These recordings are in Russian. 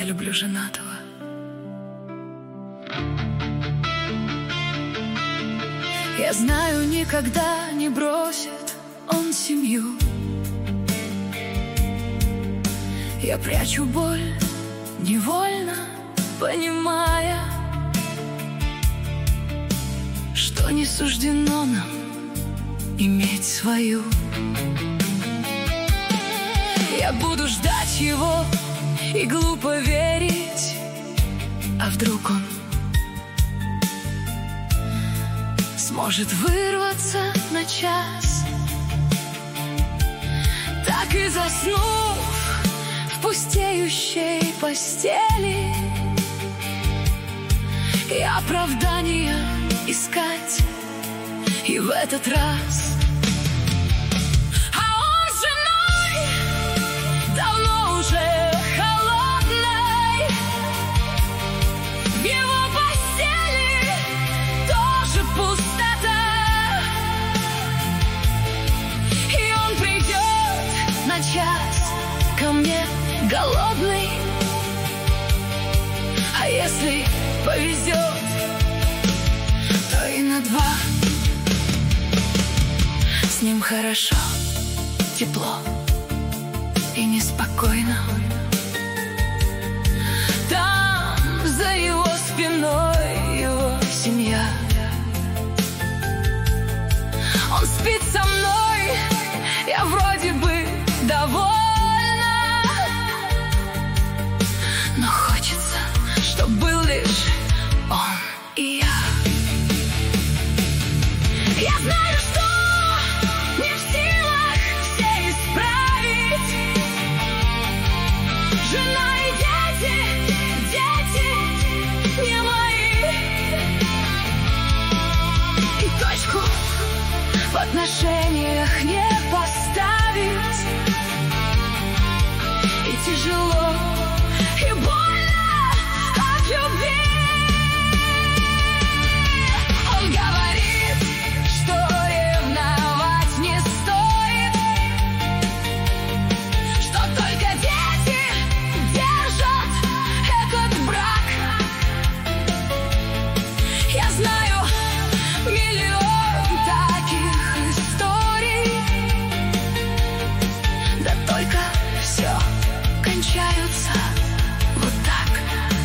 люблю женатого. Я знаю, никогда не бросит он семью. Я прячу боль, невольно понимая, что не суждено нам иметь свою. Я буду ждать его и глупо верить, а вдруг он сможет вырваться на час, так и заснув в пустеющей постели, и оправдания искать и в этот раз. А он с женой давно уже холодной, в его постели тоже пустота, и он придет на час ко мне голодный, а если повезет, то и на два. С ним хорошо, тепло и неспокойно. Там за его спиной его семья. Он спит со мной, я вроде бы довольна, но хочется, чтоб был лишь он и я. Я знаю, что не в силах все исправить. Жена и дети не мои. И точку в отношениях не поставить. И тяжело, и больно от любви. Он говорит, что ревновать не стоит, что только дети держат этот брак. Я знаю миллион таких историй, да только все кончаются вот так.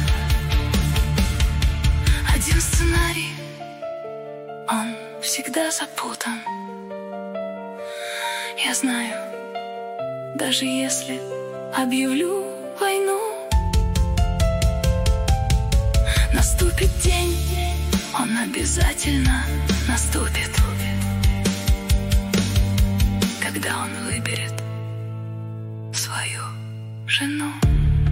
Один сценарий, он всегда запутан. Я знаю, даже если объявлю войну, наступит день, он обязательно наступит, когда он выберет свою жену.